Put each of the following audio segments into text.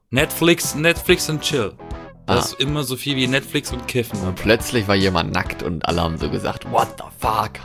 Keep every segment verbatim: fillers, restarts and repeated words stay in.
Netflix, Netflix and chill. Das Ah. ist immer so viel wie Netflix und Kiffen. Und plötzlich war jemand nackt und alle haben so gesagt, what the fuck?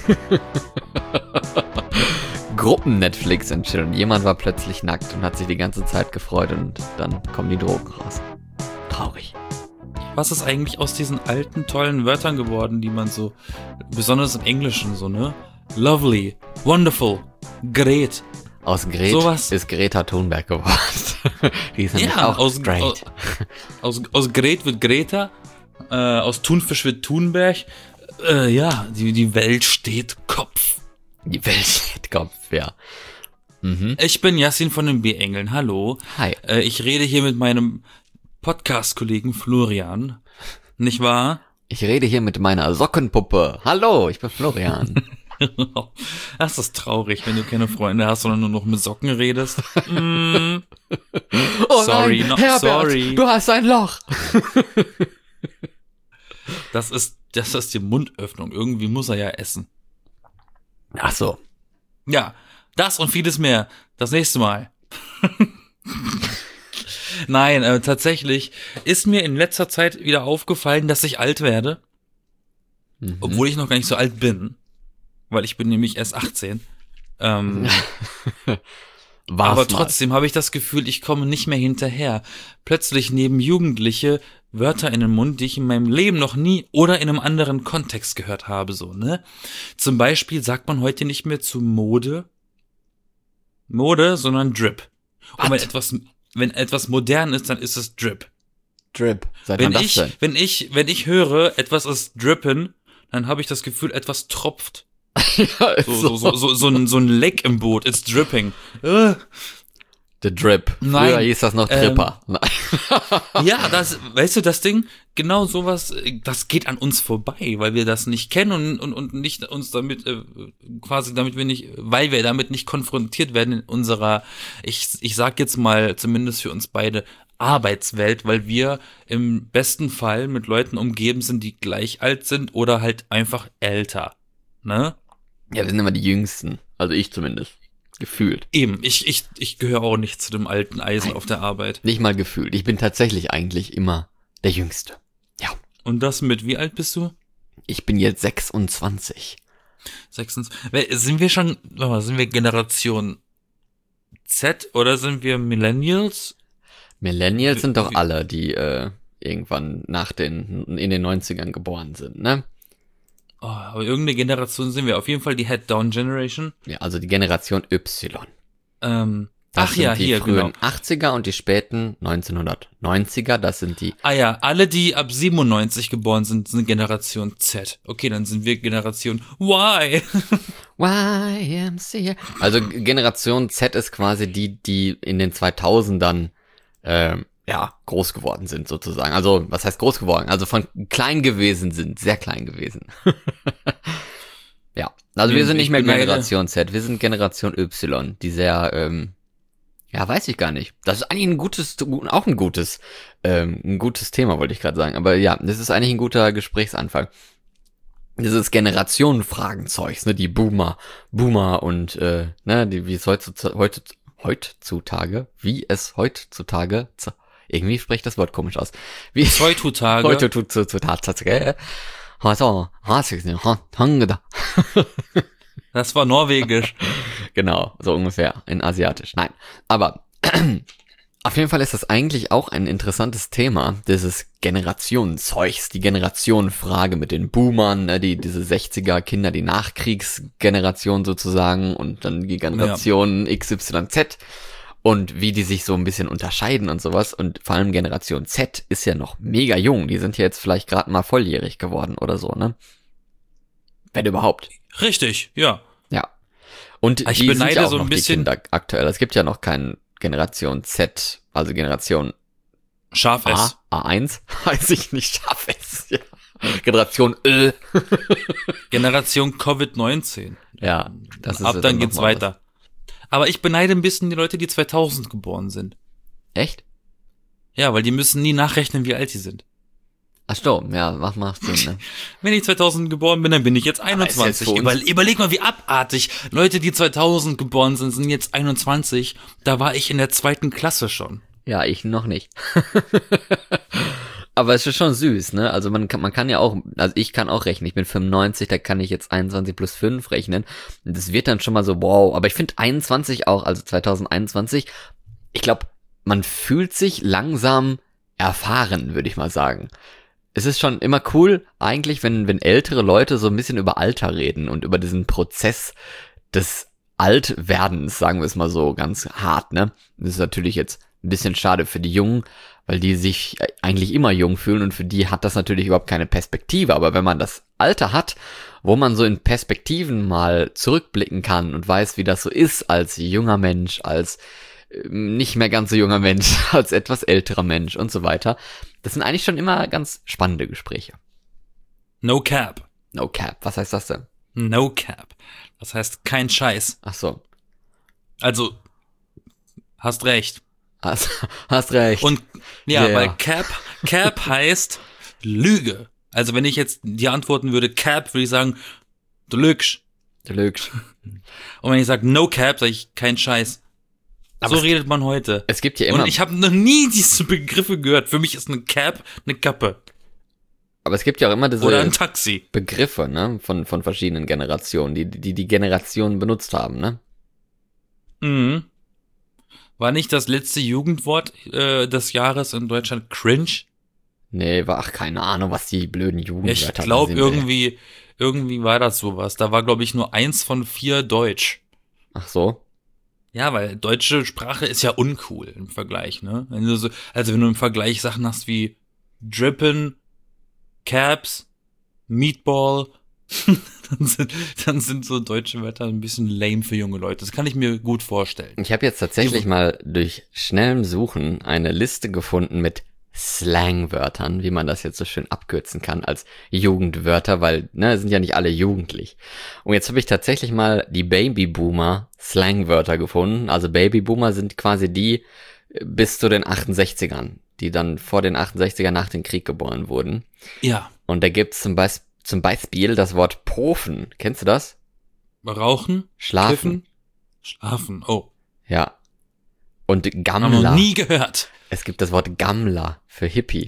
Gruppen-Netflix und chillen. Jemand war plötzlich nackt und hat sich die ganze Zeit gefreut und dann kommen die Drogen raus. Traurig. Was ist eigentlich aus diesen alten, tollen Wörtern geworden, die man so, besonders im Englischen so, ne? Lovely, wonderful, great. Aus Gret Sowas. ist Greta Thunberg geworden. Die ist nämlich Ja, auch aus, straight. aus, aus, aus Gret wird Greta, äh, aus Thunfisch wird Thunberg. Äh, ja, die, die Welt steht Kopf. Die Welt steht Kopf, ja. Mhm. Ich bin Yassin von den B-Engeln, hallo. Hi. Äh, ich rede hier mit meinem Podcast-Kollegen Florian, nicht wahr? Ich rede hier mit meiner Sockenpuppe. Hallo, ich bin Florian. Das ist traurig, wenn du keine Freunde hast, sondern nur noch mit Socken redest. Mm, Oh Sorry, nein, not Herbert, sorry. du hast ein Loch. das ist, das ist die Mundöffnung. Irgendwie muss er ja essen. Ach so. Ja, das und vieles mehr. Das nächste Mal. Nein, äh, tatsächlich ist mir in letzter Zeit wieder aufgefallen, dass ich alt werde. Mhm. Obwohl ich noch gar nicht so alt bin. Weil ich bin nämlich erst achtzehn. Ähm, War's aber mal. trotzdem habe ich das Gefühl, ich komme nicht mehr hinterher. Plötzlich nehmen Jugendliche Wörter in den Mund, die ich in meinem Leben noch nie oder in einem anderen Kontext gehört habe, so, ne? Zum Beispiel sagt man heute nicht mehr zu Mode, Mode, sondern Drip. Und wenn What? etwas, wenn etwas modern ist, dann ist es Drip. Drip. Seit Wenn wann das ich, denn? wenn ich, wenn ich höre, etwas ist drippen, dann habe ich das Gefühl, etwas tropft. Ja, ist So, so, so, so, so, ein, so ein Leck im Boot, it's dripping. Äh. The Drip. Nein, Früher hieß das noch ähm, Tripper. Ja, das, weißt du, das Ding, genau sowas, äh, das geht an uns vorbei, weil wir das nicht kennen und, und, und nicht uns damit, äh, quasi damit wir nicht, weil wir damit nicht konfrontiert werden in unserer, ich, ich sag jetzt mal, zumindest für uns beide, Arbeitswelt, weil wir im besten Fall mit Leuten umgeben sind, die gleich alt sind oder halt einfach älter, ne? Ja, wir sind immer die Jüngsten. Also ich zumindest. Gefühlt. Eben, ich, ich, ich gehöre auch nicht zu dem alten Eisen auf der Arbeit. Nicht mal gefühlt. Ich bin tatsächlich eigentlich immer der Jüngste. Ja. Und das mit, wie alt bist du? Ich bin jetzt sechsundzwanzig. sechsundzwanzig. Sind wir schon, warte mal, sind wir Generation Z oder sind wir Millennials? Millennials sind doch Wie- alle, die äh, irgendwann nach den, in den neunzigern geboren sind, ne? Oh, aber irgendeine Generation sind wir. Auf jeden Fall die Head-Down-Generation. Ja, also die Generation Y. Ähm, Das ach sind ja, die hier, frühen genau. achtziger und die späten neunzehnhundertneunziger, das sind die, Ah ja, alle, die ab siebenundneunzig geboren sind, sind Generation Z. Okay, dann sind wir Generation Y. Y M C A. Also G- Generation Z ist quasi die, die in den zweitausendern ähm, ja, groß geworden sind sozusagen. Also, was heißt groß geworden? Also von klein gewesen sind, sehr klein gewesen. Ja, also wir Ich sind nicht mehr beneide- Generation Z, wir sind Generation Y, die sehr, ähm, ja, weiß ich gar nicht. Das ist eigentlich ein gutes, auch ein gutes, ähm, ein gutes Thema, wollte ich gerade sagen. Aber ja, das ist eigentlich ein guter Gesprächsanfang. Dieses Generationenfragenzeugs, ne, die Boomer, Boomer und, äh, ne, die, wie es heutzutage, heute, heutzutage, wie es heutzutage, z- irgendwie spricht das Wort komisch aus. Wie es Heutzutage. heute tut zu, zu, Tatsache. Also, Hangeda. Das war norwegisch. Genau, so ungefähr, in asiatisch. Nein, aber auf jeden Fall ist das eigentlich auch ein interessantes Thema, dieses Generationenzeugs, die Generationenfrage mit den Boomern, ne, die diese sechziger Kinder, die Nachkriegsgeneration sozusagen und dann die Generation X Y Z und wie die sich so ein bisschen unterscheiden und sowas und vor allem Generation Z ist ja noch mega jung, die sind ja jetzt vielleicht gerade mal volljährig geworden oder so, ne? Wenn überhaupt. Richtig, ja. Ja. Und Ich die sind beneide ja auch so ein noch bisschen- die Kinder aktuell. Es gibt ja noch keinen Generation Z, also Generation Scharf A, S. A eins, weiß ich nicht, scharf es. Ja. Generation Ö. Generation Covid neunzehn. Ja, das ist Ab ja dann noch geht's mal weiter. Aber ich beneide ein bisschen die Leute, die zweitausend geboren sind. was. Echt? Ja, weil die müssen nie nachrechnen, wie alt sie sind. Ach so, ja, mach macht Sinn, ne? Wenn ich zweitausend geboren bin, dann bin ich jetzt einundzwanzig. für uns- Über, überleg mal, wie abartig. Leute, die zweitausend geboren sind, sind jetzt einundzwanzig. Da war ich in der zweiten Klasse schon. Ja, ich noch nicht. Aber es ist schon süß, ne? Also man kann, man kann ja auch, also ich kann auch rechnen. Ich bin fünfundneunzig, da kann ich jetzt einundzwanzig plus fünf rechnen. Und das wird dann schon mal so, wow. Aber ich finde einundzwanzig auch, also zwanzig einundzwanzig, ich glaube, man fühlt sich langsam erfahren, würde ich mal sagen. Es ist schon immer cool, eigentlich, wenn, wenn ältere Leute so ein bisschen über Alter reden und über diesen Prozess des Altwerdens, sagen wir es mal so ganz hart, ne? Das ist natürlich jetzt ein bisschen schade für die Jungen, weil die sich eigentlich immer jung fühlen und für die hat das natürlich überhaupt keine Perspektive. Aber wenn man das Alter hat, wo man so in Perspektiven mal zurückblicken kann und weiß, wie das so ist als junger Mensch, als nicht mehr ganz so junger Mensch, als etwas älterer Mensch und so weiter. Das sind eigentlich schon immer ganz spannende Gespräche. No cap. No cap, was heißt das denn? No cap. Das heißt kein Scheiß. Ach so. Also, hast recht. Hast, hast recht. Und ja, Yeah. weil Cap, Cap heißt Lüge. Also wenn ich jetzt dir antworten würde, Cap, würde ich sagen, du lügst. Du lügst. Und wenn ich sage No Cap, sage ich kein Scheiß. Aber so es, redet man heute. Es gibt ja immer. Und ich habe noch nie diese Begriffe gehört. Für mich ist eine Cap eine Kappe. Aber es gibt ja auch immer diese Oder ein Taxi. Begriffe, ne, von, von verschiedenen Generationen, die, die die Generationen benutzt haben, ne? Mhm. War nicht das letzte Jugendwort äh, des Jahres in Deutschland cringe? Nee, war, ach, keine Ahnung, was die blöden Jugendwörter Ich glaube sind, irgendwie, irgendwie war das sowas. Da war, glaube ich, nur eins von vier Deutsch. ey. Ach so. Ja, weil deutsche Sprache ist ja uncool im Vergleich, ne? Wenn du so, also wenn du im Vergleich Sachen hast wie Drippin, Caps, Meatball, dann sind, dann sind so deutsche Wörter ein bisschen lame für junge Leute. Das kann ich mir gut vorstellen. Ich habe jetzt tatsächlich mal durch schnellem Suchen eine Liste gefunden mit Slangwörtern, wie man das jetzt so schön abkürzen kann als Jugendwörter, weil, ne, sind ja nicht alle jugendlich. Und jetzt habe ich tatsächlich mal die Babyboomer Slangwörter gefunden. Also Babyboomer sind quasi die bis zu den achtundsechzigern, die dann vor den achtundsechzigern nach dem Krieg geboren wurden. Ja. Und da gibt's zum, Beis- zum Beispiel das Wort Pofen. Kennst du das? Rauchen, Schlafen. kiffen, schlafen. Oh, Ja. Und hab noch Gammler. nie gehört. Es gibt das Wort Gammler für Hippie.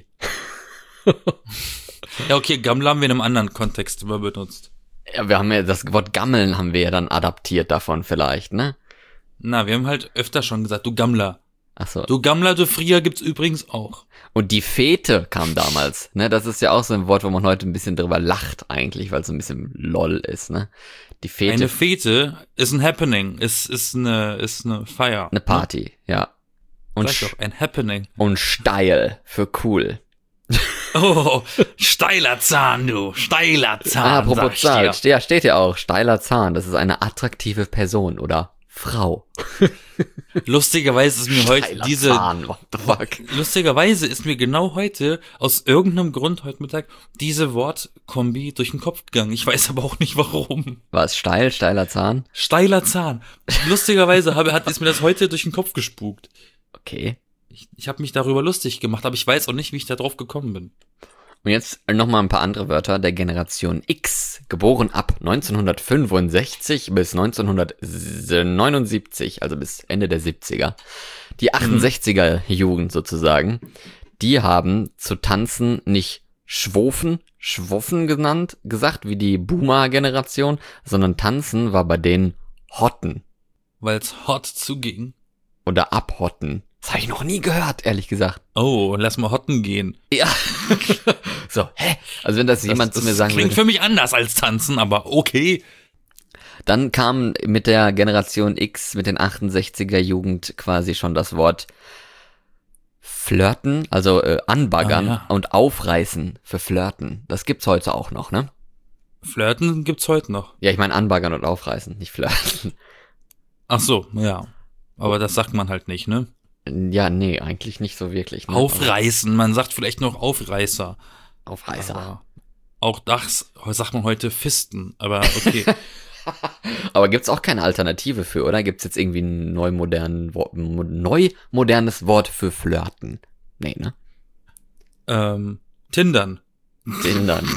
Ja, okay, Gammler haben wir in einem anderen Kontext immer benutzt. Ja, wir haben ja das Wort Gammeln haben wir ja dann adaptiert davon vielleicht, ne? Na, wir haben halt öfter schon gesagt, du Gammler. Ach so. Du Gammler, du Frier gibt's übrigens auch. Und die Fete kam damals, ne? Das ist ja auch so ein Wort, wo man heute ein bisschen drüber lacht eigentlich, weil es so ein bisschen lol ist, ne? Die Fete. Eine Fete ist ein Happening, ist, ist eine, ist eine Feier. Eine Party, ja. Und, Sag doch, ein Happening. und steil für cool. Oh, steiler Zahn, du, steiler Zahn, Ah, sag apropos ich Zahl, dir. ja, steht ja auch, steiler Zahn, das ist eine attraktive Person oder Frau. Lustigerweise ist mir heute Steiler diese, Zahn, what the fuck? lustigerweise ist mir genau heute, aus irgendeinem Grund heute Mittag, diese Wortkombi durch den Kopf gegangen. Ich weiß aber auch nicht warum. Was, steil, steiler Zahn? Steiler Zahn. Lustigerweise habe, hat, ist mir das heute durch den Kopf gespukt. Okay. Ich, ich habe mich darüber lustig gemacht, aber ich weiß auch nicht, wie ich da drauf gekommen bin. Und jetzt nochmal ein paar andere Wörter der Generation X, geboren ab neunzehnhundertfünfundsechzig bis neunzehnhundertneunundsiebzig, also bis Ende der siebziger. Die achtundsechziger Jugend sozusagen, die haben zu tanzen nicht Schwofen, Schwoffen genannt, gesagt, wie die Boomer-Generation, sondern tanzen war bei denen Hotten Weil es hot zuging. oder Abhotten. Das habe ich noch nie gehört, ehrlich gesagt. Oh, lass mal hotten gehen. Ja. So, hä? Also wenn das, jemand das, zu mir sagen klingt würde. für mich anders als tanzen, aber okay. Dann kam mit der Generation X, mit den achtundsechziger Jugend quasi schon das Wort Flirten, also äh, anbaggern Ah, ja. und aufreißen für Flirten. Das gibt's heute auch noch, ne? Flirten gibt's heute noch. Ja, ich meine anbaggern und aufreißen, nicht flirten. Ach so, ja. Aber das sagt man halt nicht, ne? Ja, nee, eigentlich nicht so wirklich. Ne? Aufreißen, man sagt vielleicht noch Aufreißer. Aufreißer. Aber auch das sagt man heute Fisten, aber okay. Aber gibt's auch keine Alternative für, oder? Gibt's jetzt irgendwie ein neu, modernen, Wo- mo- neu modernes Wort für Flirten? Nee, ne? ähm, Tindern. Tindern.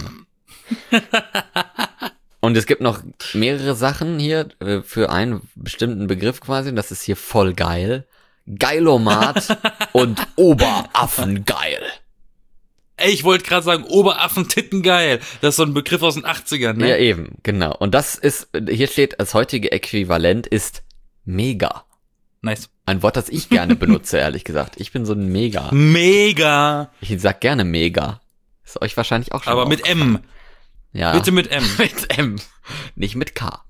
Und es gibt noch mehrere Sachen hier äh, für einen bestimmten Begriff quasi. Das ist hier voll geil. Geilomat und Oberaffengeil. Ey, ich wollte gerade sagen, Oberaffen-Titten geil. Das ist so ein Begriff aus den achtzigern, ne? Ja, eben, genau. Und das ist, hier steht, das heutige Äquivalent ist mega. Nice. Ein Wort, das ich gerne benutze, ehrlich gesagt. Ich bin so ein Mega. Mega. Ich sag gerne Mega. Ist euch wahrscheinlich auch schon Aber mit M. Ja. Bitte mit M. Mit M. Nicht mit K.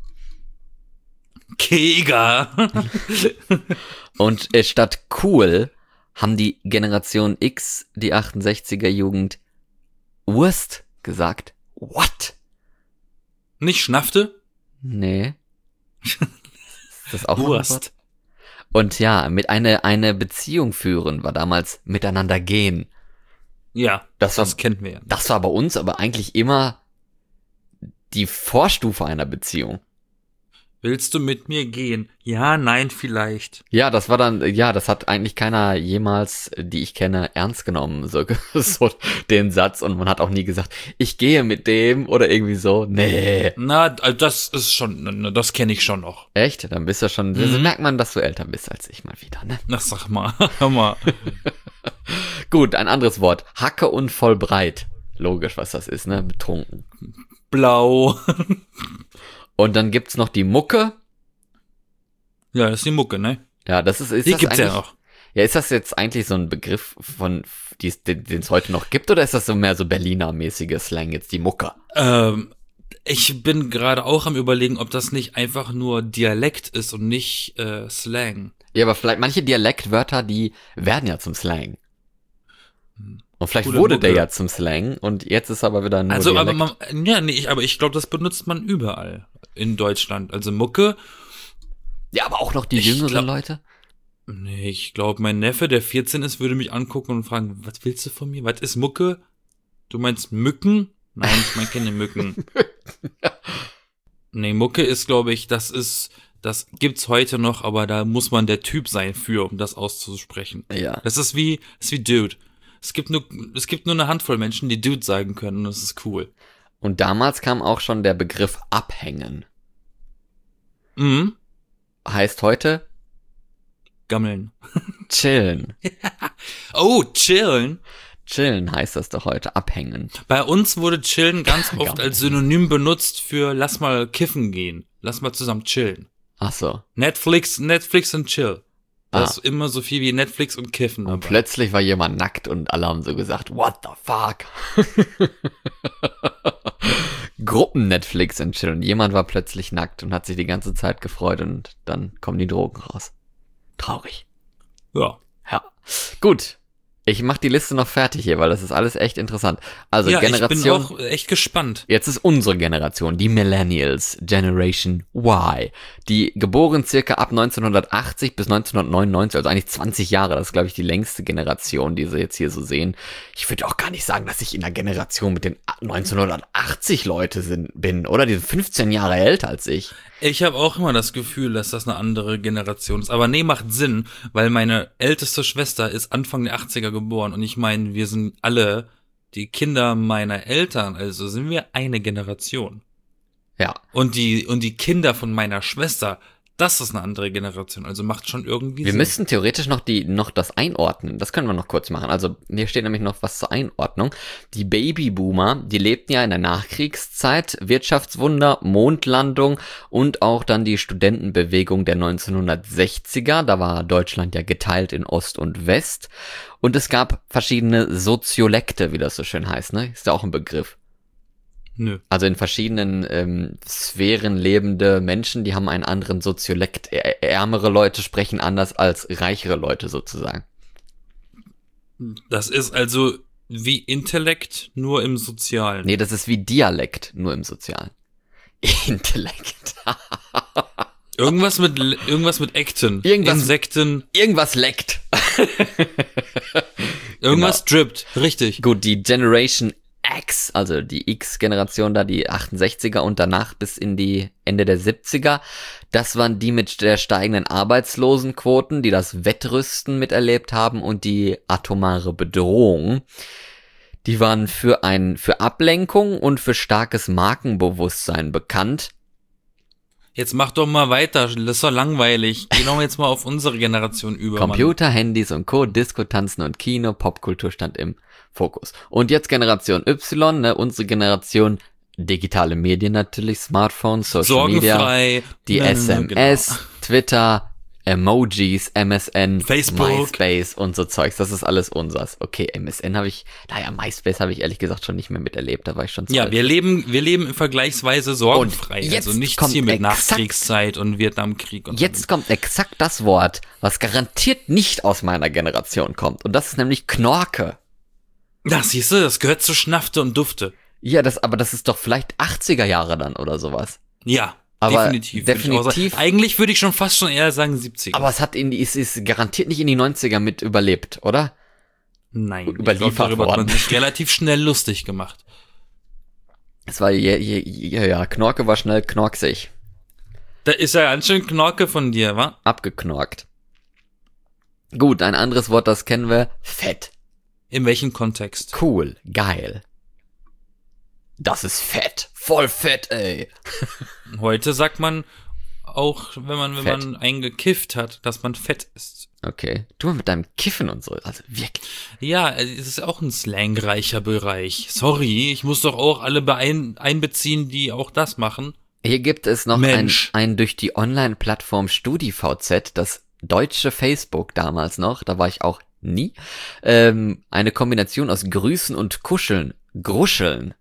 Kega. Und äh, statt cool haben die Generation X, die achtundsechziger Jugend, Wurst gesagt. What? Nicht Schnaffte? Nee. Ist das auch Wurst. ein Wort? Und ja, mit eine, eine Beziehung führen war damals miteinander gehen. Ja, Das war, das kennt wir ja. das war bei uns aber eigentlich immer die Vorstufe einer Beziehung. Willst du mit mir gehen? Ja, nein, vielleicht. Ja, das war dann, ja, das hat eigentlich keiner jemals, die ich kenne, ernst genommen, so, so den Satz. Und man hat auch nie gesagt, ich gehe mit dem oder irgendwie so. Nee. Na, das ist schon, das kenne ich schon noch. Echt? Dann bist du schon, Mhm. so merkt man, dass du älter bist als ich mal wieder, ne? Na, sag mal, hör mal. Gut, ein anderes Wort. Hacke und voll breit. Logisch, was das ist, ne? Betrunken. Blau. Und dann gibt's noch die Mucke. Ja, das ist die Mucke, ne? Ja, das ist, ist Die das gibt's ja eigentlich- noch. Ja, ist das jetzt eigentlich so ein Begriff von, die- den es heute noch gibt, oder ist das so mehr so Berliner-mäßige Slang, jetzt die Mucke? Ähm, ich bin gerade auch am Überlegen, ob das nicht einfach nur Dialekt ist und nicht äh, Slang. Ja, aber vielleicht manche Dialektwörter, die werden ja zum Slang. Und vielleicht Coole wurde der Mucke. ja zum Slang und jetzt ist aber wieder nur Also, aber Dialekt. man, ja, nee, ich, aber ich glaube, das benutzt man überall in Deutschland. Also Mucke, Ja, aber auch noch die Ich jüngeren glaub- Leute. nee, ich glaube, mein Neffe, der vierzehn ist, würde mich angucken und fragen, was willst du von mir? Was ist Mucke? Du meinst Mücken? Nein, ich meine keine Mücken. Nee, Mucke ist, glaube ich, das ist, das gibt's heute noch, aber da muss man der Typ sein für, um das auszusprechen. Ja. Das ist wie, das ist wie Dude. Es gibt nur, es gibt nur eine Handvoll Menschen, die Dude sagen können, und das ist cool. Und damals kam auch schon der Begriff abhängen. Mhm. Heißt heute Gammeln. chillen. Oh, chillen. Chillen heißt das doch heute, abhängen. Bei uns wurde chillen ganz oft Gammeln. als Synonym benutzt für lass mal kiffen gehen. Lass mal zusammen chillen. Ach so. Netflix, Netflix und chill. Da Ah. ist immer so viel wie Netflix und Kiffen Und dabei. plötzlich war jemand nackt und alle haben so gesagt, what the fuck? Gruppen-Netflix und chill. Und jemand war plötzlich nackt und hat sich die ganze Zeit gefreut und dann kommen die Drogen raus. Traurig. Ja. Ja. Gut. Ich mach die Liste noch fertig hier, weil das ist alles echt interessant. Also Ja, ich Generation. bin auch echt gespannt. Jetzt ist unsere Generation, die Millennials, Generation Y, die geboren circa ab neunzehnhundertachtzig bis neunzehnhundertneunundneunzig, also eigentlich zwanzig Jahre, das ist, glaube ich, die längste Generation, die sie jetzt hier so sehen. Ich würde auch gar nicht sagen, dass ich in der Generation mit den neunzehnhundertachtzig Leute sind, bin, oder? Die sind fünfzehn Jahre älter als ich. Ich habe auch immer das Gefühl, dass das eine andere Generation ist. Aber nee, macht Sinn, weil meine älteste Schwester ist Anfang der achtziger geboren. Und ich meine, wir sind alle die Kinder meiner Eltern. Also sind wir eine Generation. Ja. Und die, und die Kinder von meiner Schwester, das ist eine andere Generation. Also macht schon irgendwie Wir Sinn. müssten theoretisch noch die, noch das einordnen. Das können wir noch kurz machen. Also, hier steht nämlich noch was zur Einordnung. Die Babyboomer, die lebten ja in der Nachkriegszeit, Wirtschaftswunder, Mondlandung und auch dann die Studentenbewegung der neunzehnhundertsechziger. Da war Deutschland ja geteilt in Ost und West. Und es gab verschiedene Soziolekte, wie das so schön heißt, ne? Ist ja auch ein Begriff. Nö. Also in verschiedenen ähm, Sphären lebende Menschen, die haben einen anderen Soziolekt. Ä- Ärmere Leute sprechen anders als reichere Leute sozusagen. Das ist also wie Intellekt, nur im Sozialen. Nee, das ist wie Dialekt, nur im Sozialen. Intellekt. Irgendwas mit, irgendwas mit Ekten. Irgendwas- Insekten. Irgendwas leckt. Irgendwas drippt. Richtig. Gut, die Generation X, also die X-Generation da, die achtundsechziger und danach bis in die Ende der siebziger, das waren die mit der steigenden Arbeitslosenquoten, die das Wettrüsten miterlebt haben und die atomare Bedrohung. Die waren für ein, für Ablenkung und für starkes Markenbewusstsein bekannt. Jetzt mach doch mal weiter, das ist doch langweilig. Geh doch jetzt mal auf unsere Generation über, Computer, Mann. Handys und Co., Disco, Tanzen und Kino, Popkultur stand im Fokus. Und jetzt Generation Y, ne, unsere Generation, digitale Medien natürlich, Smartphones, Social Sorgenfrei. Media, die Nein, S M S, genau. Twitter, Emojis, M S N, Facebook, MySpace und so Zeugs. Das ist alles unsers. Okay, M S N habe ich, naja, MySpace habe ich ehrlich gesagt schon nicht mehr miterlebt. Da war ich schon zu Ja, alt. wir leben, wir leben im Vergleichsweise sorgenfrei. Also nichts hier mit Nachkriegszeit und Vietnamkrieg. Und jetzt kommt exakt das Wort, was garantiert nicht aus meiner Generation kommt. Und das ist nämlich Knorke. Ja, siehst du, das gehört zu Schnafte und Dufte. Ja, das, aber das ist doch vielleicht achtziger Jahre dann oder sowas. Ja. Aber definitiv. definitiv. Würd Eigentlich würde ich schon fast schon eher sagen siebziger. Aber es hat in die, es ist garantiert nicht in die neunziger mit überlebt, oder? Nein. Überliefert glaub, darüber worden. hat man sich relativ schnell lustig gemacht. Es war, ja, ja, ja, ja, Knorke war schnell knorksig. Da ist ja ganz schön Knorke von dir, wa? Abgeknorkt. Gut, ein anderes Wort, das kennen wir. Fett. In welchem Kontext? Cool. Geil. Das ist fett. Voll fett, ey. Heute sagt man auch, wenn man, wenn Fett. man eingekifft hat, dass man fett ist. Okay. Du mit deinem Kiffen und so, also wirklich. Ja, es ist auch ein slangreicher Bereich. Sorry, ich muss doch auch alle beein einbeziehen, die auch das machen. Hier gibt es noch ein, Mensch. ein durch die Online-Plattform StudiVZ, das deutsche Facebook damals noch, da war ich auch nie, ähm, eine Kombination aus Grüßen und Kuscheln. Gruscheln.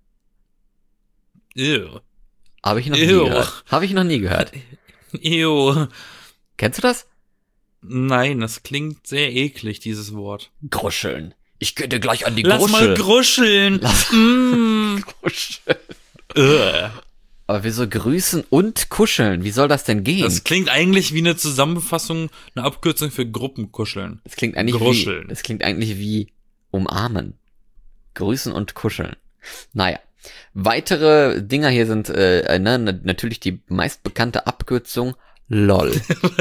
Ew. Habe ich noch nie Ew. gehört. Habe ich noch nie gehört. Ew. Kennst du das? Nein, das klingt sehr eklig, dieses Wort. Gruscheln. Ich gehe dir gleich an die Lass Gruschel. mal gruscheln. Lass Mm. Gruscheln. Ugh. Aber wieso grüßen und kuscheln? Wie soll das denn gehen? Das klingt eigentlich wie eine Zusammenfassung, eine Abkürzung für Gruppenkuscheln. Das klingt eigentlich Gruscheln. wie, das klingt eigentlich wie umarmen. Grüßen und kuscheln. Naja. Weitere Dinger hier sind äh, ne, natürlich die meistbekannte Abkürzung LOL.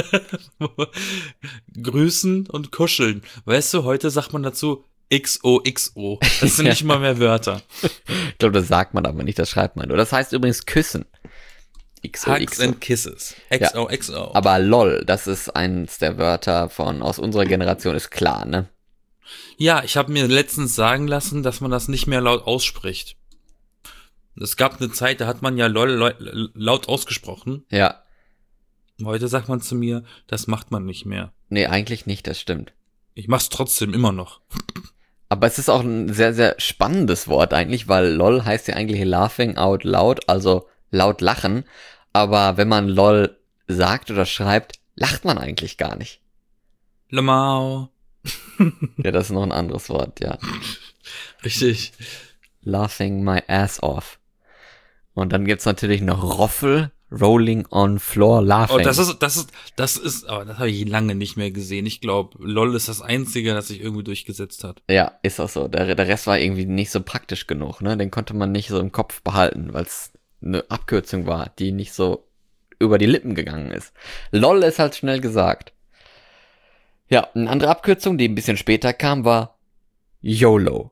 Grüßen und kuscheln. Weißt du, heute sagt man dazu X O X O. Das sind nicht mal mehr Wörter. Ich glaube, das sagt man aber nicht, das schreibt man nur. Das heißt übrigens küssen. X O X Hugs O. and Kisses. X O X O. Aber LOL, das ist eins der Wörter von aus unserer Generation, ist klar, ne? Ja, ich habe mir letztens sagen lassen, dass man das nicht mehr laut ausspricht. Es gab eine Zeit, da hat man ja LOL laut ausgesprochen. Ja. Heute sagt man zu mir, das macht man nicht mehr. Nee, eigentlich nicht, das stimmt. Ich mach's trotzdem immer noch. Aber es ist auch ein sehr, sehr spannendes Wort eigentlich, weil LOL heißt ja eigentlich laughing out loud, also laut lachen. Aber wenn man LOL sagt oder schreibt, lacht man eigentlich gar nicht. Lamau. Ja, das ist noch ein anderes Wort, ja. Richtig. Laughing my ass off. Und dann gibt's natürlich noch Roffel, rolling on floor, laughing. Oh, das ist, das ist, das ist, aber das habe ich lange nicht mehr gesehen. Ich glaube, LOL ist das Einzige, das sich irgendwie durchgesetzt hat. Ja, ist auch so. Der, der Rest war irgendwie nicht so praktisch genug, ne? Den konnte man nicht so im Kopf behalten, weil es eine Abkürzung war, die nicht so über die Lippen gegangen ist. LOL ist halt schnell gesagt. Ja, eine andere Abkürzung, die ein bisschen später kam, war YOLO.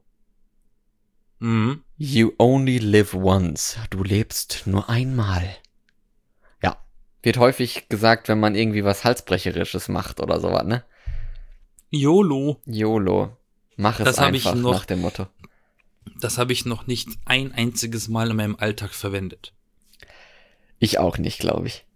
Mhm. You only live once. Du lebst nur einmal. Ja, wird häufig gesagt, wenn man irgendwie was Halsbrecherisches macht oder sowas, ne? YOLO. YOLO. Mach es Das hab ich einfach noch- nach dem Motto. Das habe ich noch nicht ein einziges Mal in meinem Alltag verwendet. Ich auch nicht, glaube ich.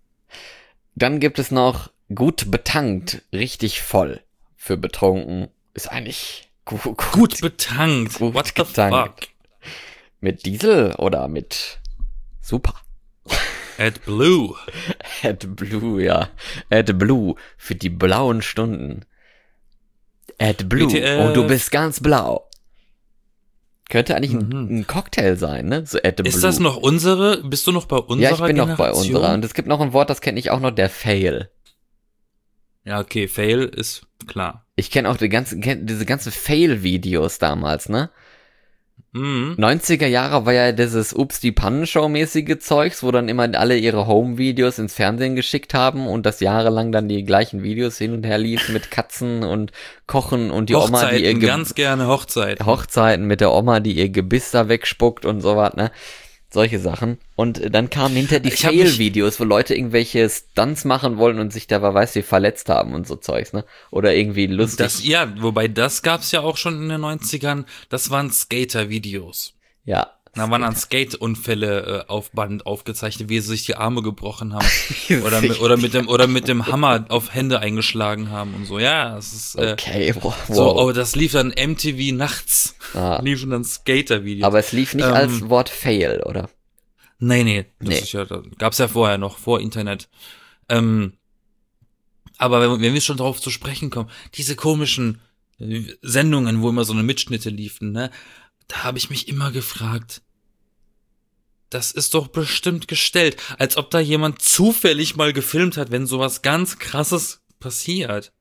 Dann gibt es noch gut betankt, richtig voll. Für betrunken ist eigentlich gut, gut, Gut betankt. Gut What the getankt. fuck? mit Diesel oder mit Super. AdBlue. AdBlue, ja. AdBlue für die blauen Stunden. AdBlue. W T F. Und du bist ganz blau. Könnte eigentlich ein, Mhm. ein Cocktail sein, ne? So AdBlue. Ist das noch unsere? Bist du noch bei unserer Ja, ich bin noch bei Generation? unserer. Und es gibt noch ein Wort, das kenne ich auch noch, der Fail. Ja, okay, Fail ist klar. Ich kenne auch die ganzen, kenn diese ganzen Fail-Videos damals, ne? Mhm. neunziger Jahre war ja dieses Ups die Pannenshow-mäßige Zeugs, wo dann immer alle ihre Home-Videos ins Fernsehen geschickt haben und das jahrelang dann die gleichen Videos hin und her liefen mit Katzen und Kochen und die Oma, die ihr Hochzeiten, Ge ganz gerne Hochzeiten. Hochzeiten mit der Oma, die ihr Gebiss da wegspuckt und sowas, ne? Solche Sachen. Und äh, dann kamen hinter die Ich hab mich- Fail-Videos, wo Leute irgendwelche Stunts machen wollen und sich da, wer weiß, wie verletzt haben und so Zeugs, ne? Oder irgendwie lustig. Das, ja, wobei das gab's ja auch schon in den neunzigern. Das waren Skater-Videos. Ja. Da waren dann Skate-Unfälle äh, auf Band aufgezeichnet, wie sie sich die Arme gebrochen haben. oder, mit, oder mit dem oder mit dem Hammer auf Hände eingeschlagen haben und so. Ja, das ist äh, Okay, wow. so. Oh, das lief dann M T V nachts. Ah. Liefen dann Skater-Videos. Aber es lief nicht Ähm, als Wort Fail, oder? Nee, nee, das Nee. ist ja, das gab's ja vorher noch, vor Internet. Ähm, aber wenn, wenn wir schon drauf zu sprechen kommen, diese komischen äh, Sendungen, wo immer so eine Mitschnitte liefen, ne, da habe ich mich immer gefragt, das ist doch bestimmt gestellt, als ob da jemand zufällig mal gefilmt hat, wenn sowas ganz Krasses passiert.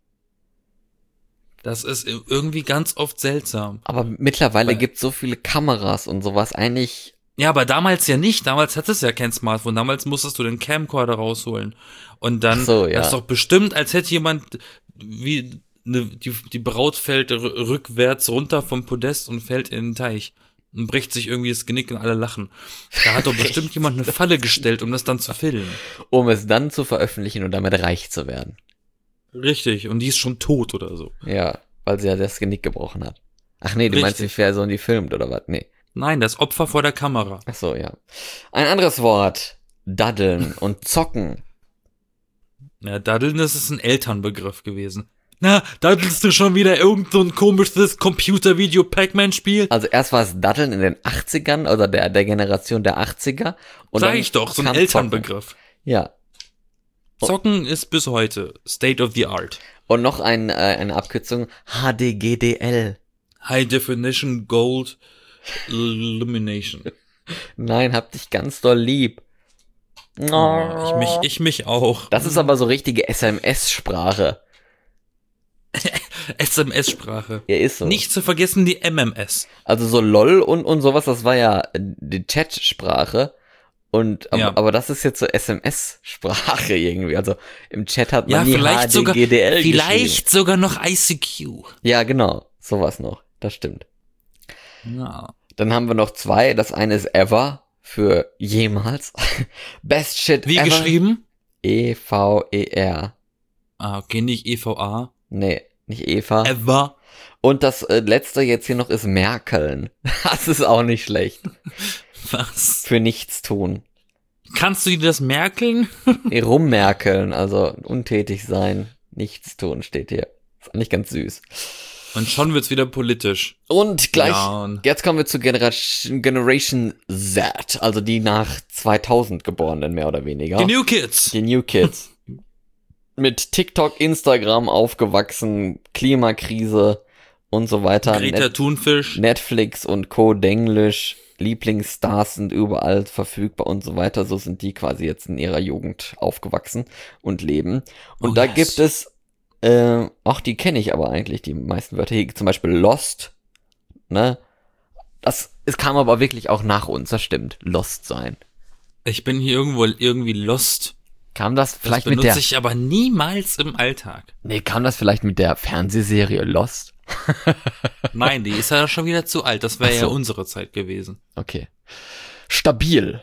Das ist irgendwie ganz oft seltsam. Aber mittlerweile Weil- gibt's so viele Kameras und sowas. Eigentlich, Ja, aber damals ja nicht. Damals hattest du ja kein Smartphone. Damals musstest du den Camcorder rausholen. Und dann, Ach so, ja. das ist doch bestimmt, als hätte jemand, wie, ne, die, die Braut fällt r- rückwärts runter vom Podest und fällt in den Teich. Und bricht sich irgendwie das Genick und alle lachen. Da hat doch bestimmt jemand eine Falle gestellt, um das dann zu filmen. um es dann zu veröffentlichen und damit reich zu werden. Richtig. Und die ist schon tot oder so. Ja, weil sie ja das Genick gebrochen hat. Ach nee, du Richtig. meinst die Person, die filmt, oder was? Nee. Nein, das Opfer vor der Kamera. Ach so, ja. Ein anderes Wort. Daddeln und zocken. Ja, Daddeln, das ist ein Elternbegriff gewesen. Na, daddelst du schon wieder irgend so ein komisches Computer-Video-Pac-Man-Spiel? Also erst war es Daddeln in den achtzigern oder der, der Generation der achtziger. Und Sag dann ich doch, so ein kam Elternbegriff. Zocken. Ja. Zocken ist bis heute State of the Art. Und noch ein, äh, eine Abkürzung. H D G D L. High Definition Gold Illumination. Nein, hab dich ganz doll lieb. Oh, ich mich, ich mich auch. Das ist aber so richtige S M S-Sprache. S M S-Sprache. Ja, ist so. Nicht zu vergessen die M M S. Also so LOL und, und sowas, das war ja äh, die Chat-Sprache. Und, aber, Ja. aber das ist jetzt so S M S-Sprache irgendwie. Also im Chat hat Ja, man nie vielleicht sogar, H D G D L geschrieben. vielleicht sogar noch I C Q. Ja, genau. Sowas noch. Das stimmt. Ja. Dann haben wir noch zwei. Das eine ist ever für jemals. Best shit Wie ever. geschrieben? E V E R. Ah, okay, nicht E V A. Nee, nicht Eva. Ever. Und das äh, letzte jetzt hier noch ist Merkeln. Das ist auch nicht schlecht. Was? Für nichts tun. Kannst du dir das merken? Nee, rummerkeln, also untätig sein, nichts tun steht hier. Ist eigentlich ganz süß. Und schon wird's wieder politisch. Und gleich, Ja, und- jetzt kommen wir zu Generation, Generation Z, also die nach zweitausend geborenen, mehr oder weniger. Die New Kids. Die New Kids. Mit TikTok, Instagram aufgewachsen, Klimakrise und so weiter. Greta Net Thunfisch. Netflix und Co. Denglisch, Lieblingsstars sind überall verfügbar und so weiter. So sind die quasi jetzt in ihrer Jugend aufgewachsen und leben. Und Oh, da yes. gibt es, äh, auch die kenne ich aber eigentlich, die meisten Wörter. Hier zum Beispiel Lost, ne? Das, es kam aber wirklich auch nach uns, das stimmt. Lost sein. Ich bin hier irgendwo irgendwie lost. Kam das Das vielleicht mit benutze der, ich aber niemals im Alltag. nee, kam das vielleicht mit der Fernsehserie Lost? Nein, die ist ja schon wieder zu alt. Das wäre Ach so. ja unsere Zeit gewesen. Okay. Stabil.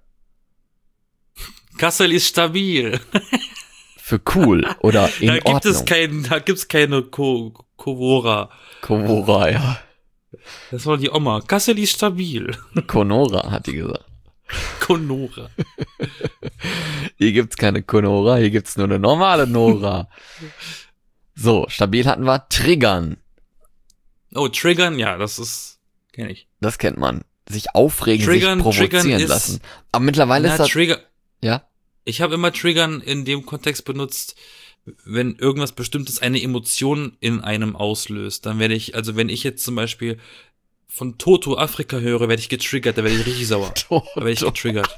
Kassel ist stabil. Für cool oder in da gibt Ordnung. es kein, da gibt's keine Ko Kovora. Konora, ja. Das war die Oma. Kassel ist stabil. Konora, hat die gesagt. Konora. Hier gibt's keine Konora, hier gibt's nur eine normale Nora. So, stabil hatten wir. Triggern. Oh, Triggern, ja, das ist, kenn ich. Das kennt man. Sich aufregen, Triggern- sich provozieren Triggern ist- lassen. Aber mittlerweile Na, ist das, Trigger. ja, Ich habe immer Triggern in dem Kontext benutzt, wenn irgendwas Bestimmtes eine Emotion in einem auslöst. Dann werde ich, also wenn ich jetzt zum Beispiel von Toto Afrika höre, werde ich getriggert, da werde ich richtig sauer. Da werde ich getriggert.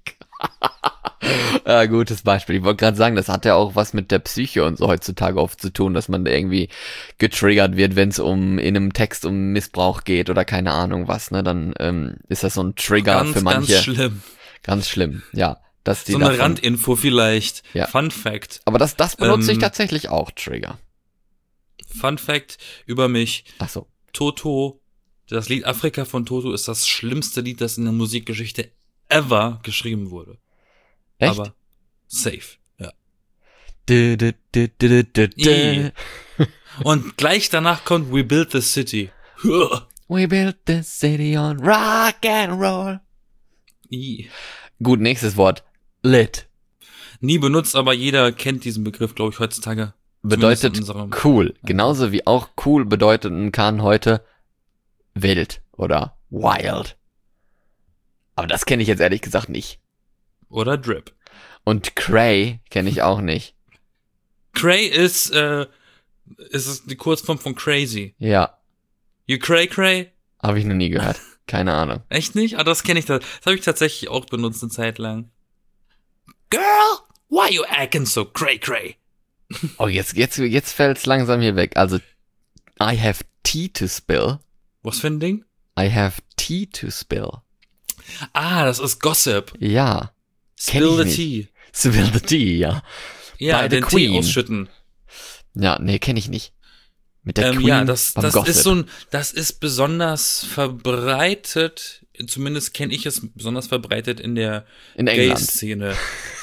ja, gutes Beispiel. Ich wollte gerade sagen, das hat ja auch was mit der Psyche und so heutzutage oft zu tun, dass man irgendwie getriggert wird, wenn es um in einem Text um Missbrauch geht oder keine Ahnung was, ne? Dann ähm, ist das so ein Trigger Ganz, für manche. ganz schlimm. Ganz schlimm, ja. Dass die So eine davon, Randinfo vielleicht. Ja. Fun Fact. aber das, das benutze ich Ähm, tatsächlich auch, Trigger. Fun Fact über mich. Ach so. Toto, das Lied Afrika von Toto ist das schlimmste Lied, das in der Musikgeschichte ever geschrieben wurde. Echt? Aber safe, ja. Du, du, du, du, du, du. I. Und gleich danach kommt We Built the City. We built the city on rock and roll. I. Gut, nächstes Wort. Lit. Nie benutzt, aber jeder kennt diesen Begriff, glaube ich, heutzutage. Bedeutet Zumindest in unserem- cool. Genauso wie auch cool bedeuten kann heute wild oder wild. Aber das kenne ich jetzt ehrlich gesagt nicht. Oder Drip. Und cray kenne ich auch nicht. Cray ist, äh, ist es die Kurzform von crazy. Ja, You cray cray? habe ich noch nie gehört. Keine Ahnung. Echt nicht? Ah, das kenne ich, da- das habe ich tatsächlich auch benutzt eine Zeit lang. Girl, why you acting so cray cray? Oh, jetzt, jetzt, jetzt fällt's langsam hier weg. Also, I have tea to spill. Was für ein Ding? I have tea to spill. Ah, das ist Gossip. Ja. Kenn Spill ich the nicht. tea. Spill the tea, ja. Ja, By the den Queen. Tee ausschütten. Ja, nee, kenne ich nicht. Mit der Ähm, Queen ja, das, beim das Gossip. ist so ein, das ist besonders verbreitet, zumindest kenne ich es besonders verbreitet in der in England. Gay-Szene.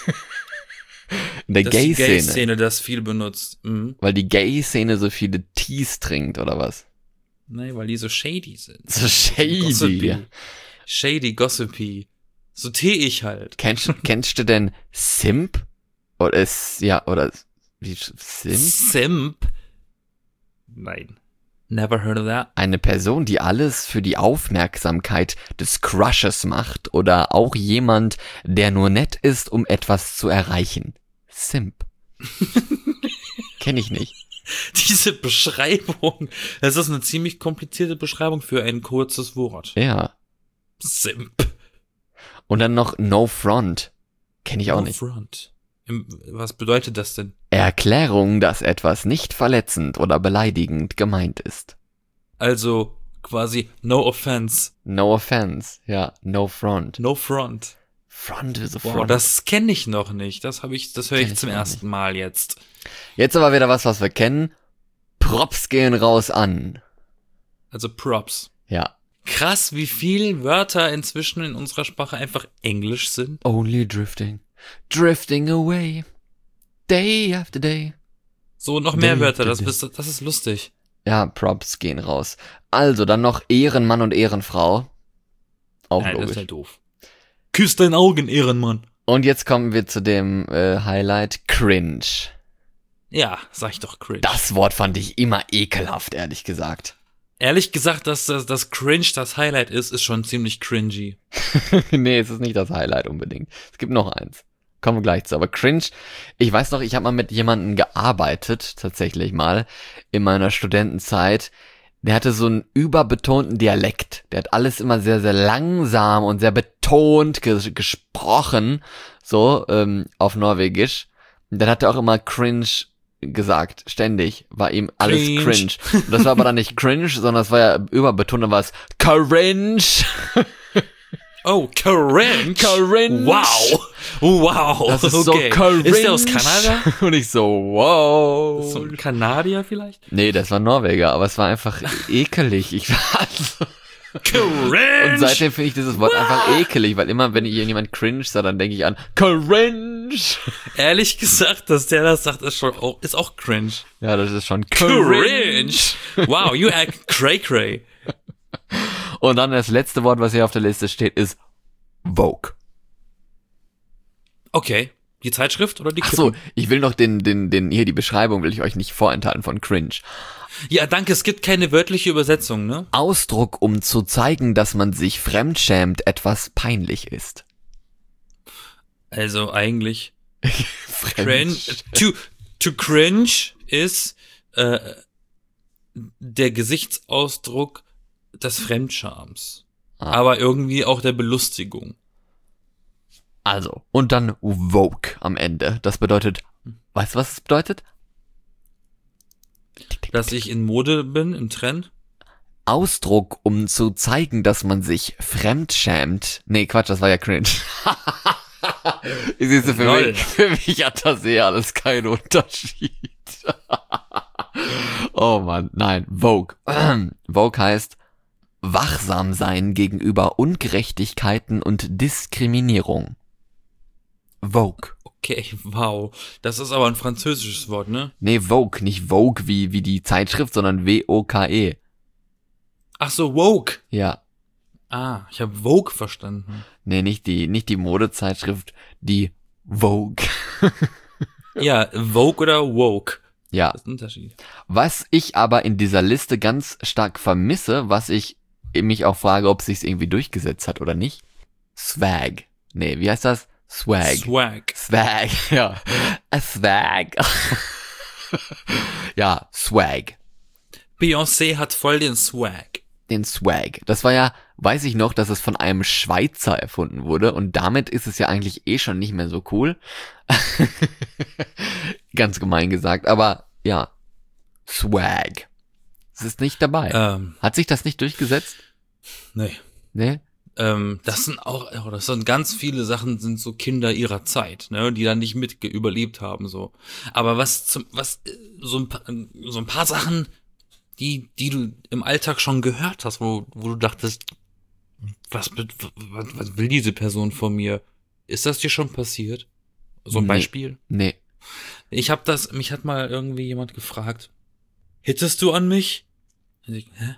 In der Das ist die Gay-Szene. Gay-Szene, das viel benutzt. Mhm. Weil die Gay-Szene so viele Teas trinkt, oder was? Nee, weil die so shady sind. So shady. Gossipy. Shady, gossipy. So tee ich halt. Kennst, kennst du denn Simp? Oder ist, ja, oder, wie, Simp? Simp? Nein. Never heard of that. Eine Person, die alles für die Aufmerksamkeit des Crushes macht oder auch jemand, der nur nett ist, um etwas zu erreichen. Simp. Kenn ich nicht. Diese Beschreibung, das ist eine ziemlich komplizierte Beschreibung für ein kurzes Wort. Ja. Simp. Und dann noch No Front. Kenn ich auch No nicht. Front. Im- Was bedeutet das denn? Erklärung, dass etwas nicht verletzend oder beleidigend gemeint ist. Also quasi no offense, No offense. Ja, no front. no front. Front is a Wow, front. das kenne ich noch nicht. Das habe ich, das höre Kenn ich ich zum auch ersten Mal jetzt. Jetzt aber wieder was, was wir kennen. Props gehen raus an. Also Props. Ja. Krass, wie viele Wörter inzwischen in unserer Sprache einfach Englisch sind. Only drifting. Drifting away. Day after day. So, noch mehr Day Wörter, after das, day. bist- das ist lustig. Ja, Props gehen raus. Also, dann noch Ehrenmann und Ehrenfrau. Auch Nein, das logisch. ist halt doof. Küss dein Augen, Ehrenmann. Und jetzt kommen wir zu dem äh, Highlight. Cringe. Ja, sag ich doch cringe. Das Wort fand ich immer ekelhaft, ehrlich gesagt. Ehrlich gesagt, dass das, das Cringe das Highlight ist, ist schon ziemlich cringy. Nee, es ist nicht das Highlight unbedingt. Es gibt noch eins. Kommen wir gleich zu. Aber Cringe, ich weiß noch, ich habe mal mit jemandem gearbeitet, tatsächlich mal, in meiner Studentenzeit. Der hatte so einen überbetonten Dialekt. Der hat alles immer sehr, sehr langsam und sehr betont ges gesprochen, so, ähm, auf Norwegisch. Und dann hat er auch immer cringe gesagt, ständig, war ihm alles Cringe. cringe. Und das war aber dann nicht cringe, sondern das war ja überbetont, dann war es cringe. Oh, cringe. Cringe. Wow. Wow. Das ist okay. so cringe. Ist der aus Kanada? Und ich so, wow. So ein Kanadier vielleicht? Nee, das war Norweger, aber es war einfach ekelig. Ich war so, Cringe. und seitdem finde ich dieses Wort einfach ekelig, weil immer, wenn jemand cringe sagt, dann denke ich an cringe. Ehrlich gesagt, dass der das sagt, ist schon auch, ist auch cringe. Ja, das ist schon Cringe. Wow, you act cray cray. Und dann das letzte Wort, was hier auf der Liste steht, ist Vogue. Okay. Die Zeitschrift oder die Ach so, Kippen? ich will noch den, den, den, hier die Beschreibung will ich euch nicht vorenthalten von cringe. Ja, danke, es gibt keine wörtliche Übersetzung, ne? Ausdruck, um zu zeigen, dass man sich fremdschämt, etwas peinlich ist. Also eigentlich Cringe. cringe. To, to cringe ist äh, der Gesichtsausdruck des Fremdschams. Ah. Aber irgendwie auch der Belustigung. Also, und dann Vogue am Ende. Das bedeutet, weißt du, was es bedeutet? Dass ich in Mode bin, im Trend. Ausdruck, um zu zeigen, dass man sich fremdschämt. Nee, Quatsch, das war ja cringe. Siehst du, für Lol. mich, für mich hat das eh alles keinen Unterschied. Oh Mann, nein, Vogue. Vogue heißt wachsam sein gegenüber Ungerechtigkeiten und Diskriminierung. Vogue. Okay, wow. Das ist aber ein französisches Wort, ne? Nee, Vogue, nicht Vogue wie, wie die Zeitschrift, sondern W O K E. Ach so, woke. Ja. Ah, ich habe Vogue verstanden. Nee, nicht die, nicht die Modezeitschrift, die Vogue. Ja, Vogue oder woke. Ja. Das ist ein Unterschied. Was ich aber in dieser Liste ganz stark vermisse, was ich mich auch frage, ob es sich irgendwie durchgesetzt hat oder nicht. Swag. Nee, wie heißt das? Swag. Swag. Swag, ja. A Swag. Ja, Swag. Beyoncé hat voll den Swag. Den Swag. Das war ja, weiß ich noch, dass es von einem Schweizer erfunden wurde und damit ist es ja eigentlich eh schon nicht mehr so cool. Ganz gemein gesagt, aber ja, Swag. Es ist nicht dabei. Ähm, Hat sich das nicht durchgesetzt? nee. Nee? Ähm, das sind auch, oh, das sind ganz viele Sachen, sind so Kinder ihrer Zeit, ne, die dann nicht mit überlebt haben, so. Aber was zum, was, äh, so ein paar, so ein paar Sachen, die, die du im Alltag schon gehört hast, wo, wo du dachtest, was, was, was will diese Person von mir? Ist das dir schon passiert? So ein Nee. Beispiel? Nee. Ich hab das, mich hat mal irgendwie jemand gefragt, hittest du an mich? Und ich, hä?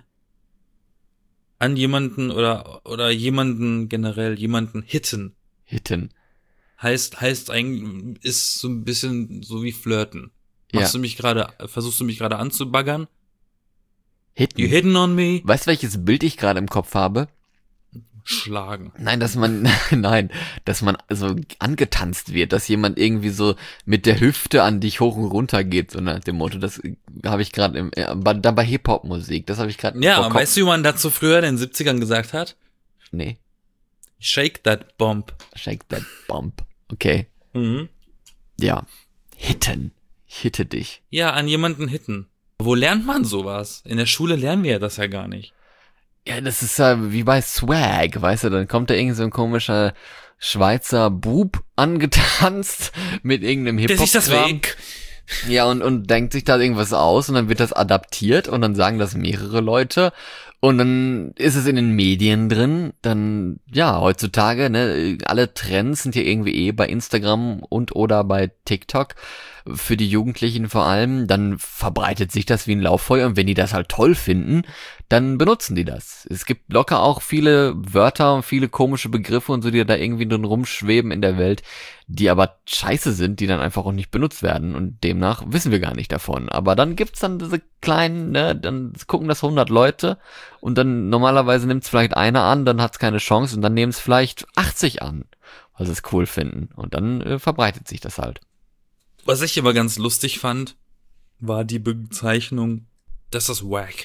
An jemanden oder, oder jemanden generell, jemanden hitten. Hitten. Heißt, heißt eigentlich, ist so ein bisschen so wie flirten. Machst Ja. du mich gerade, versuchst du mich gerade anzubaggern? Hitten. You hitting on me? Weißt du, welches Bild ich gerade im Kopf habe? Schlagen. Nein, dass man, nein, dass man so angetanzt wird, dass jemand irgendwie so mit der Hüfte an dich hoch und runter geht, so nach dem Motto. Das habe ich gerade im, äh, bei, dann bei Hip-Hop-Musik, das habe ich gerade Ja, und weißt du, wie man dazu früher in den siebzigern gesagt hat? Nee, Shake that bump. shake that bump. Okay, Mhm. ja. Hitten. Ich hitte dich. Ja, an jemanden hitten. Wo lernt man sowas? In der Schule lernen wir ja das ja gar nicht. Ja, das ist ja wie bei Swag, weißt du, dann kommt da irgend so ein komischer Schweizer Bub angetanzt mit irgendeinem Der sich das Hip-Hop-Kram. weg. Ja, und, und denkt sich da irgendwas aus und dann wird das adaptiert und dann sagen das mehrere Leute und dann ist es in den Medien drin, dann, ja, heutzutage, ne, alle Trends sind ja irgendwie eh bei Instagram und oder bei TikTok, für die Jugendlichen vor allem, dann verbreitet sich das wie ein Lauffeuer und wenn die das halt toll finden, dann benutzen die das. Es gibt locker auch viele Wörter und viele komische Begriffe und so, die da irgendwie drin rumschweben in der Welt, die aber scheiße sind, die dann einfach auch nicht benutzt werden und demnach wissen wir gar nicht davon. Aber dann gibt's dann diese kleinen, ne, dann gucken das hundert Leute und dann normalerweise nimmt's vielleicht einer an, dann hat's keine Chance und dann nehmen es vielleicht achtzig an, weil sie es cool finden und dann äh, verbreitet sich das halt. Was ich aber ganz lustig fand, war die Bezeichnung, das ist wack.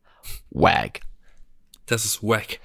Wag. Das ist wack.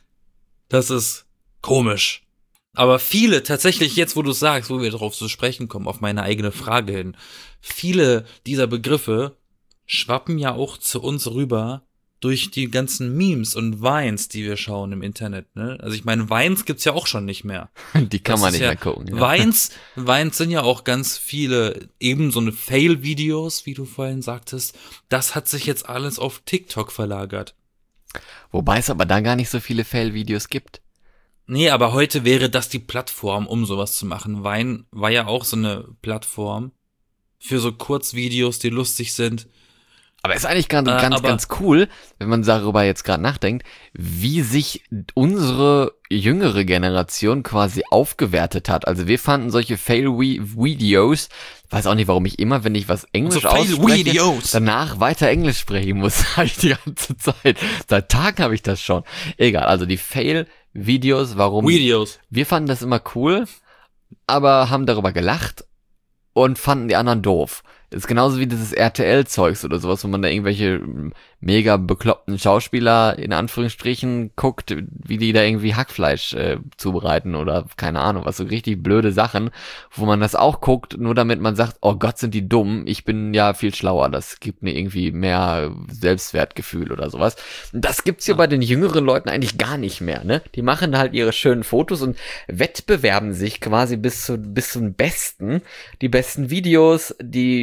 Das ist komisch. Aber viele, tatsächlich jetzt, wo du sagst, wo wir darauf zu sprechen kommen, auf meine eigene Frage hin, viele dieser Begriffe schwappen ja auch zu uns rüber durch die ganzen Memes und Vines, die wir schauen im Internet, ne? Also ich meine, Vines gibt's ja auch schon nicht mehr. Die kann Das man ist nicht ja, mehr gucken. Ja. Vines, Vines sind ja auch ganz viele, eben so eine Fail-Videos, wie du vorhin sagtest. Das hat sich jetzt alles auf TikTok verlagert. Wobei es aber da gar nicht so viele Fail-Videos gibt. Nee, aber heute wäre das die Plattform, um sowas zu machen. Vine war ja auch so eine Plattform für so Kurzvideos, die lustig sind. Aber ist eigentlich ganz, Äh, ganz, aber- ganz cool, wenn man darüber jetzt gerade nachdenkt, wie sich unsere jüngere Generation quasi aufgewertet hat. Also wir fanden solche Fail-Videos, weiß auch nicht, warum ich immer, wenn ich was Englisch So ausspreche, Fail-Videos. danach weiter Englisch sprechen muss, habe ich die ganze Zeit. Seit Tagen habe ich das schon. Egal, also die Fail-Videos, warum? Videos. Wir fanden das immer cool, aber haben darüber gelacht und fanden die anderen doof. Das ist genauso wie dieses R T L-Zeugs oder sowas, wo man da irgendwelche mm, mega bekloppten Schauspieler in Anführungsstrichen guckt, wie die da irgendwie Hackfleisch äh, zubereiten oder keine Ahnung, was so richtig blöde Sachen, wo man das auch guckt, nur damit man sagt, oh Gott, sind die dumm, ich bin ja viel schlauer, das gibt mir irgendwie mehr Selbstwertgefühl oder sowas. Und das gibt's hier bei den jüngeren Leuten eigentlich gar nicht mehr, ne? Die machen halt ihre schönen Fotos und wettbewerben sich quasi bis zu bis zum Besten, die besten Videos, die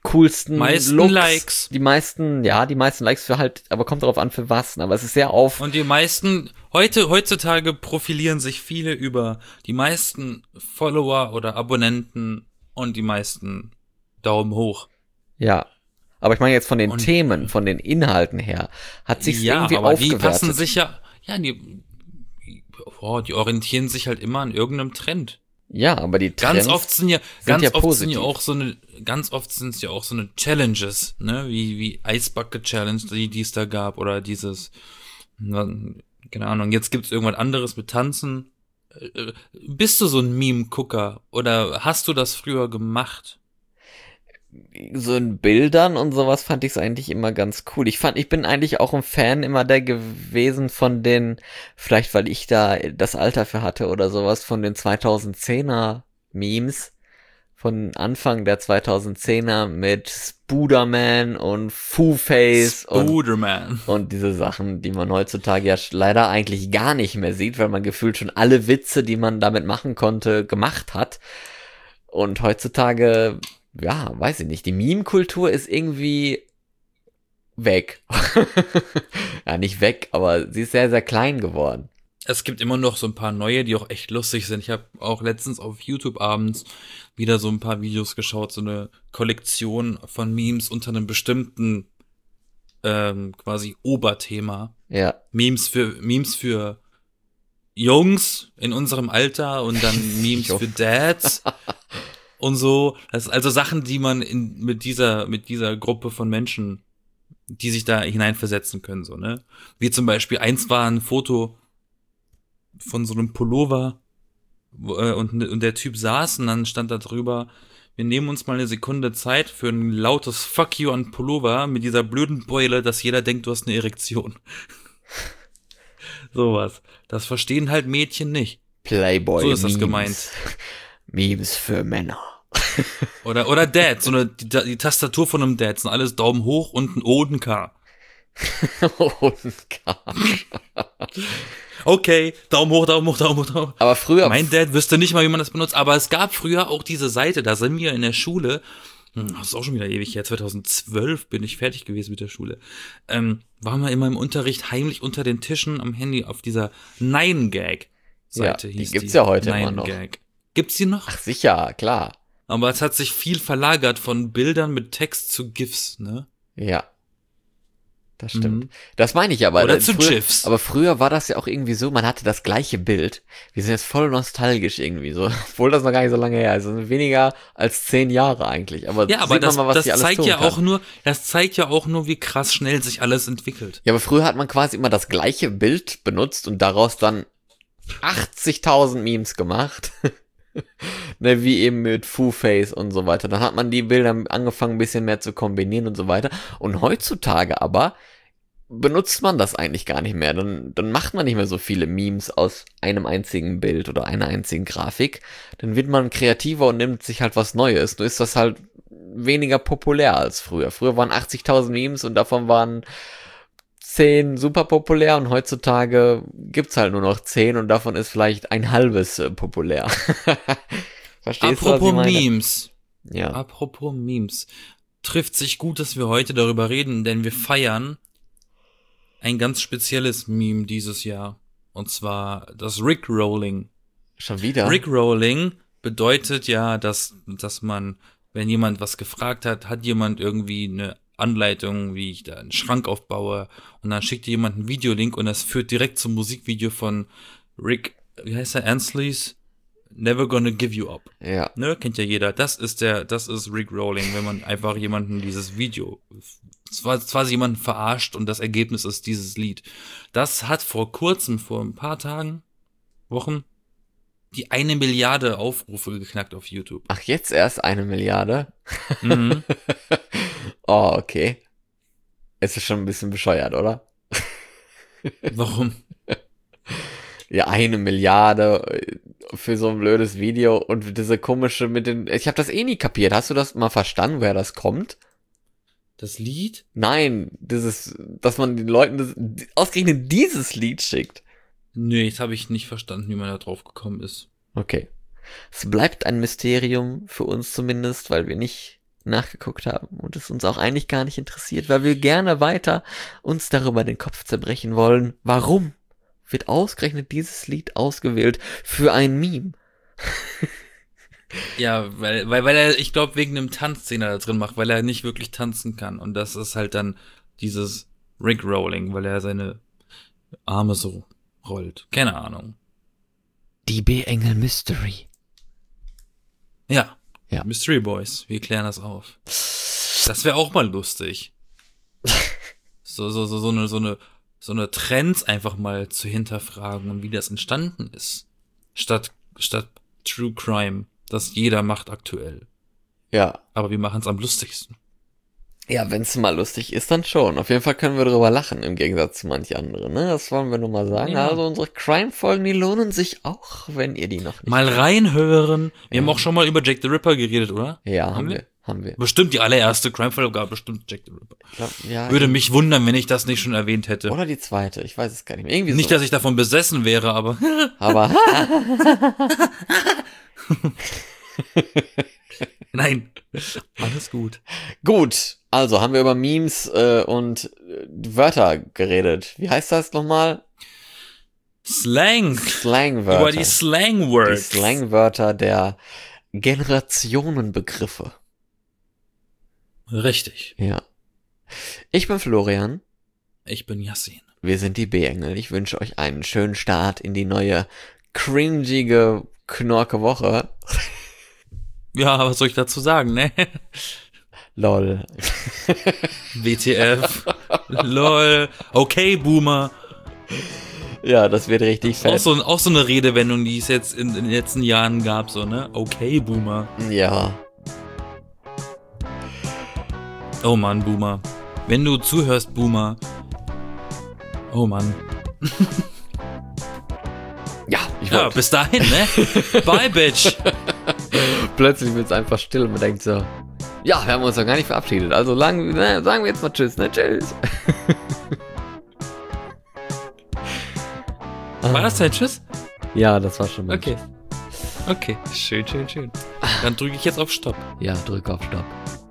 coolsten Meisten Looks, Likes. die meisten, ja, die meisten Likes für halt, aber kommt darauf an für was, aber es ist sehr auf. Und die meisten, heute, heutzutage profilieren sich viele über die meisten Follower oder Abonnenten und die meisten Daumen hoch. Ja. Aber ich meine jetzt von den Und, Themen, von den Inhalten her, hat sich's ja, irgendwie aber aufgewertet. die passen sich ja, ja, die, oh, die orientieren sich halt immer an irgendeinem Trend. Ja, aber die Trends Ganz oft sind ja, sind ganz ja oft positiv. sind ja auch so eine, ganz oft sind es ja auch so eine Challenges, ne, wie, wie Ice Bucket Challenge, die, die es da gab, oder dieses, keine Ahnung, jetzt gibt's irgendwas anderes mit Tanzen. Bist du so ein Meme-Gucker oder hast du das früher gemacht? So in Bildern und sowas fand ich es eigentlich immer ganz cool. Ich fand, ich bin eigentlich auch ein Fan immer der gewesen von den, vielleicht weil ich da das Alter für hatte oder sowas, von den zweitausendzehner Memes, von Anfang der zweitausendzehner mit Spooderman und Foo-Face und, Spooderman. und diese Sachen, die man heutzutage ja leider eigentlich gar nicht mehr sieht, weil man gefühlt schon alle Witze, die man damit machen konnte, gemacht hat. Und heutzutage, ja, weiß ich nicht, die Meme-Kultur ist irgendwie weg. Ja, nicht weg, aber sie ist sehr, sehr klein geworden. Es gibt immer noch so ein paar neue, die auch echt lustig sind. Ich habe auch letztens auf YouTube abends wieder so ein paar Videos geschaut, so eine Kollektion von Memes unter einem bestimmten ähm, quasi Oberthema. Ja. Memes für Memes für Jungs in unserem Alter und dann Memes für Dads und so. Das ist also Sachen, die man in, mit dieser mit dieser Gruppe von Menschen, die sich da hineinversetzen können, so, ne? Wie zum Beispiel, eins war ein Foto von so einem Pullover wo, äh, und, und der Typ saß und dann stand da drüber: Wir nehmen uns mal eine Sekunde Zeit für ein lautes Fuck you an Pullover mit dieser blöden Beule, dass jeder denkt, du hast eine Erektion. Sowas. Das verstehen halt Mädchen nicht. Playboy. So ist das Memes. gemeint. Memes für Männer. Oder, oder Dad, so eine, die, die Tastatur von einem Dad, sind alles Daumen hoch und ein O und ein K. Und K. Okay, Daumen hoch, Daumen hoch, Daumen hoch, Daumen hoch. Aber früher. Mein Dad wüsste nicht mal, wie man das benutzt, aber es gab früher auch diese Seite, da sind wir in der Schule, das ist auch schon wieder ewig her, zweitausendzwölf bin ich fertig gewesen mit der Schule, ähm, waren wir immer im Unterricht heimlich unter den Tischen am Handy auf dieser Nine-Gag-Seite, Ja, hieß die gibt's ja heute immer Nine noch. Gag. Gibt's die noch? Ach sicher, klar. Aber es hat sich viel verlagert von Bildern mit Text zu GIFs, ne? Ja. Das stimmt. Mhm. Das meine ich aber. Oder zu früher, GIFs. Aber früher war das ja auch irgendwie so, man hatte das gleiche Bild. Wir sind jetzt voll nostalgisch irgendwie so, obwohl das noch gar nicht so lange her ist. Also weniger als zehn Jahre eigentlich. Aber Ja, aber sieht das, man mal, was die das alles zeigt tun ja kann. auch nur, das zeigt ja auch nur, wie krass schnell sich alles entwickelt. Ja, aber früher hat man quasi immer das gleiche Bild benutzt und daraus dann achtzigtausend Memes gemacht. Ne, wie eben mit Foo-Face und so weiter. Dann hat man die Bilder angefangen, ein bisschen mehr zu kombinieren und so weiter. Und heutzutage aber benutzt man das eigentlich gar nicht mehr. Dann, dann macht man nicht mehr so viele Memes aus einem einzigen Bild oder einer einzigen Grafik. Dann wird man kreativer und nimmt sich halt was Neues. Nur ist das halt weniger populär als früher. Früher waren achtzigtausend Memes und davon waren zehn super populär und heutzutage gibt's halt nur noch zehn und davon ist vielleicht ein halbes äh, populär. Verstehst du, was Apropos ich meine? Memes. Ja. Apropos Memes. Trifft sich gut, dass wir heute darüber reden, denn wir feiern ein ganz spezielles Meme dieses Jahr. Und zwar das Rickrolling. Schon wieder? Rickrolling bedeutet ja, dass, dass man, wenn jemand was gefragt hat, hat jemand irgendwie eine Anleitung, wie ich da einen Schrank aufbaue, und dann schickt dir jemand einen Videolink und das führt direkt zum Musikvideo von Rick, wie heißt er, Ansleys Never Gonna Give You Up. Ja. Ne, kennt ja jeder. Das ist der, das ist Rickrolling, wenn man einfach jemanden dieses Video, zwar, zwar jemanden verarscht und das Ergebnis ist dieses Lied. Das hat vor kurzem, vor ein paar Tagen, Wochen, die eine Milliarde Aufrufe geknackt auf YouTube. Ach, jetzt erst eine Milliarde? Mhm. Oh, okay. Es ist schon ein bisschen bescheuert, oder? Warum? Ja, eine Milliarde für so ein blödes Video und diese komische mit den... Ich habe das eh nie kapiert. Hast du das mal verstanden, woher das kommt? Das Lied? Nein, dieses, dass man den Leuten das, ausgerechnet dieses Lied schickt. Nee, jetzt habe ich nicht verstanden, wie man da drauf gekommen ist. Okay. Es bleibt ein Mysterium für uns zumindest, weil wir nicht nachgeguckt haben und es uns auch eigentlich gar nicht interessiert, weil wir gerne weiter uns darüber den Kopf zerbrechen wollen. Warum wird ausgerechnet dieses Lied ausgewählt für ein Meme? Ja, weil, weil, weil er, ich glaube, wegen einem Tanz, den er da drin macht, weil er nicht wirklich tanzen kann. Und das ist halt dann dieses Rigrolling, weil er seine Arme so rollt. Keine Ahnung. Die B-Engel Mystery. Ja. Ja. Mystery Boys, wir klären das auf. Das wäre auch mal lustig. So, so, so, so eine, so eine, so eine Trends einfach mal zu hinterfragen und wie das entstanden ist. Statt, statt True Crime, das jeder macht aktuell. Ja. Aber wir machen es am lustigsten. Ja, wenn es mal lustig ist, dann schon. Auf jeden Fall können wir darüber lachen, im Gegensatz zu manch anderen, ne? Das wollen wir nur mal sagen. Ja. Also unsere Crime-Folgen, die lohnen sich auch, wenn ihr die noch nicht Mal reinhören. Wir Ja. haben auch schon mal über Jack the Ripper geredet, oder? Ja, Haben haben wir? wir. Haben wir. Bestimmt die allererste Crime-Folge gab bestimmt Jack the Ripper. Ich glaub, ja, Würde mich wundern, wenn ich das nicht schon erwähnt hätte. Oder die zweite, ich weiß es gar nicht mehr. Irgendwie Nicht, so. dass ich davon besessen wäre, aber Aber nein. Alles gut. gut, also haben wir über Memes äh, und äh, Wörter geredet. Wie heißt das nochmal? Slang. Slangwörter. Über die Slang-Words. Die Slangwörter der Generationenbegriffe. Richtig. Ja. Ich bin Florian. Ich bin Yassin. Wir sind die B-Engel. Ich wünsche euch einen schönen Start in die neue cringige Knorke-Woche. Ja, was soll ich dazu sagen, ne? Lol. W T F. Lol. Okay, Boomer. Ja, das wird richtig Auch fett. so, auch so eine Redewendung, die es jetzt in, in den letzten Jahren gab, so, ne? Okay, Boomer. Ja. Oh Mann, Boomer. Wenn du zuhörst, Boomer. Oh Mann. Ja, ich Ja, wollte. bis dahin, ne? Bye, Bitch. Plötzlich wird es einfach still und man denkt so, ja, wir haben uns doch gar nicht verabschiedet. Also lang, ne, sagen wir jetzt mal Tschüss, ne? Tschüss. War das dein Tschüss? Ja, das war schon mal. Okay. Okay, schön, schön, schön. Dann drücke ich jetzt auf Stopp. Ja, drück auf Stopp.